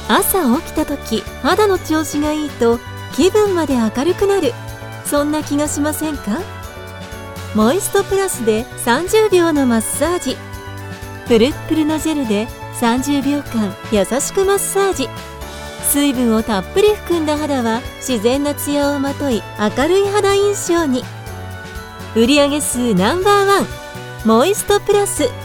朝起きた時肌の調子がいいと気分まで明るくなる、そんな気がしませんか？モイストプラスで30秒のマッサージ。プルップルのジェルで30秒間優しくマッサージ。水分をたっぷり含んだ肌は自然なツヤをまとい、明るい肌印象に。売上数ナンバーワン、モイストプラス。